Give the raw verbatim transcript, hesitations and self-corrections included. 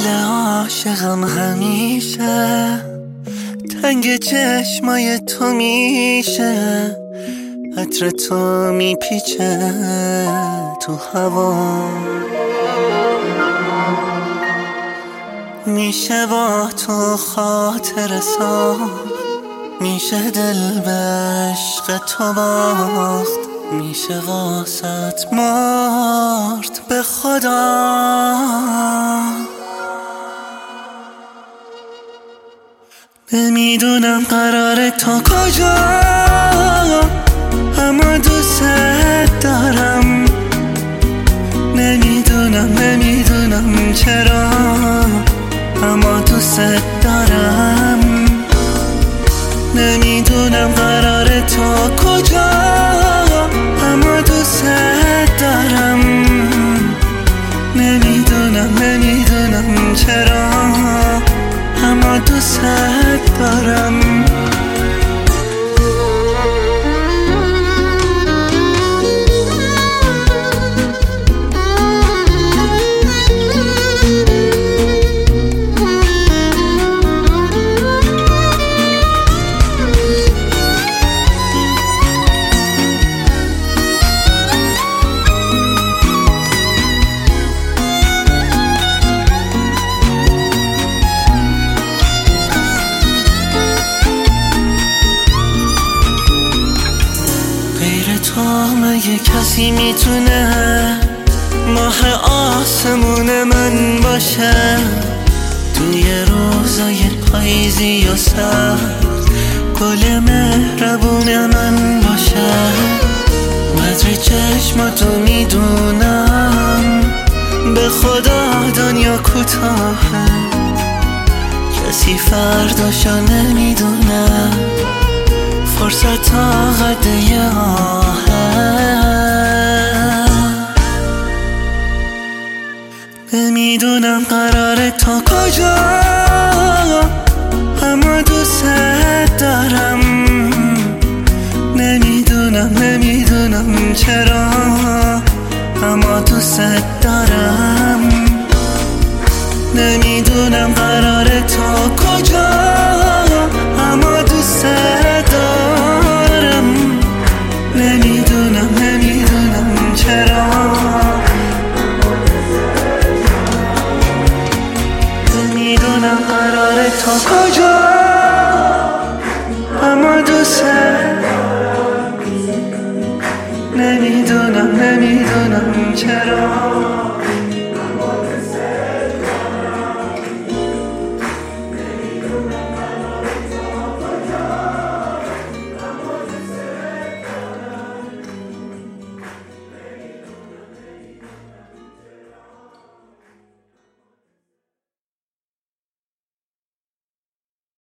دل عاشقم همیشه تنگ چشمای تو میشه، عطر تو میپیچه تو هوا، میشه با تو خاطر ساخت، میشه دل به عشق تو باخت، میشه واسط مرد به خدا. نمیدونم قراره تا کجا، اما دوست دارم. نمیدونم نمیدونم چرا، اما دوست دارم. نمیدونم قراره تا کجا، اما دوست دارم. نمیدونم نمیدونم چرا، اما دوست دارم. تو مگه کسی میتونه ماه آسمون من باشه؟ توی روزای پاییزی و سرد گل مهربون من باشه. قدر چشماتو میدونم، به خدا دنیا کوتاهه، کسی فرداشو نمیدونه، فرصت تا قد یه آهه. نمیدونم قراره تا کجا، اما دوست دارم. نمیدونم نمیدونم چرا، اما دوست دارم. نمیدونم قراره تا کجا، اما دوست دارم. نمیدونم نمیدونم چرا، نمیدونم قراره تا کجا.